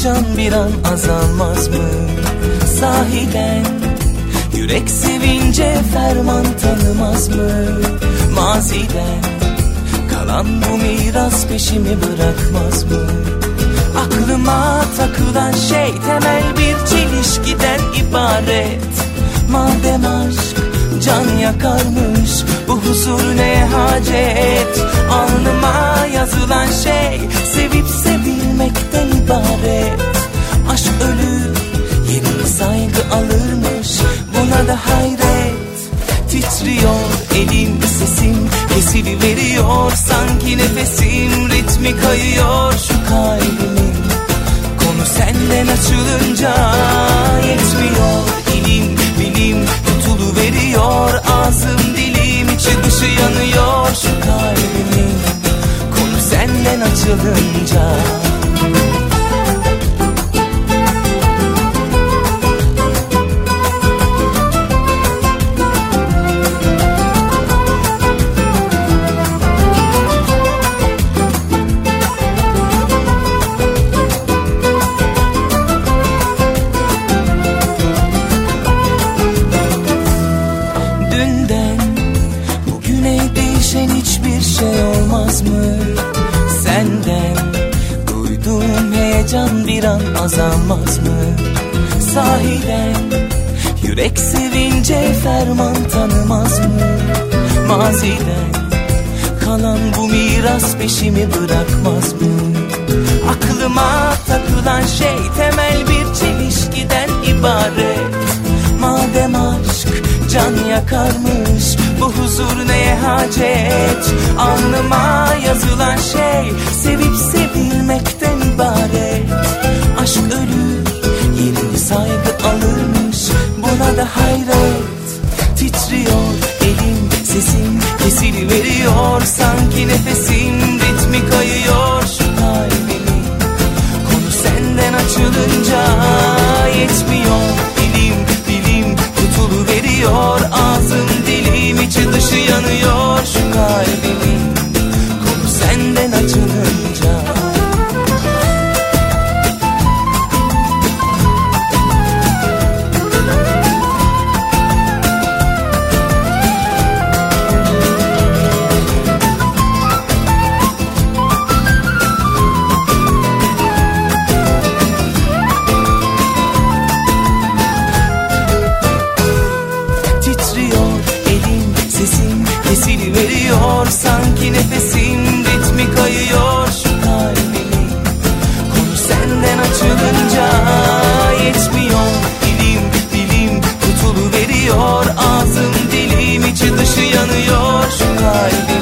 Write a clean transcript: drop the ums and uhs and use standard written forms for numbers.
heyecan bir an azalmaz mı? Sahiden yürek sevince ferman tanımaz mı? Maziden kalan bu miras peşimi bırakmaz mı? Aklıma takılan şey temel bir çelişkiden ibaret. Madem aşk can yakarmış, bu huzur neye hacet? Alnıma yazılan şey sevip sevilmekten ibaret. Aşk ölür, yerini saygı alırmış, buna da hayret. Titriyor elim, sesim kesiliveriyor, sanki nefesim ritmi kayıyor şu kalbimin. Konu senden açılınca yetmiyor, ilim bilim tutuluveriyor, ağzım dilim içi dışı yanıyor şu kalbimin. Konu senden açılınca. Hiçbir şey olmaz mı? Senden duyduğum heyecan bir an azalmaz mı? Sahiden yürek sevince ferman tanımaz mı? Maziden kalan bu miras peşimi bırakmaz mı? Aklıma takılan şey temel bir çelişkiden ibaret. Madem aşk can yakarmış, bu huzur neye hacet? Alnıma yazılan şey sevip sevilmekten ibaret. Aşk ölür, yerini saygı alırmış, buna da hayret. Titriyor elim, sesim kesiliveriyor, sanki nefesim ritmi kayıyor şu kalbimin. Konu senden açılınca yetmiyor, ilim bilim tutuluveriyor, ağzım dilim içi dışı yanıyor şu kalbimin. Konu senden açılınca. Kesiliveriyor, sanki nefesim ritmi kayıyor şu kalbimin. Konu senden açılınca yetmiyor, ilim bilim tutuluveriyor, ağzım dilim içi dışı yanıyor şu kalbim.